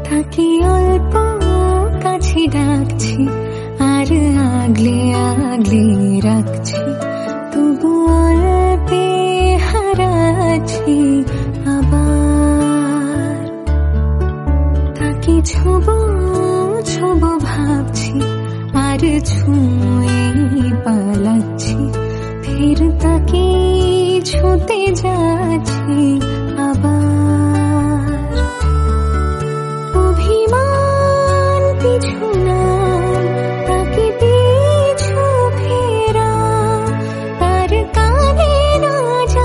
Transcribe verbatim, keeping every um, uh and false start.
তাকে অল্প কাছে ডাকছি আর আগলে আগলে রাখছি, তবু অল্পে হারাচ্ছি আবার। তাকে ছোবো ছোবো ভাবছি আর ছুঁয়ে পালাচ্ছি, ফের তাকে ছুঁতে যাচ্ছি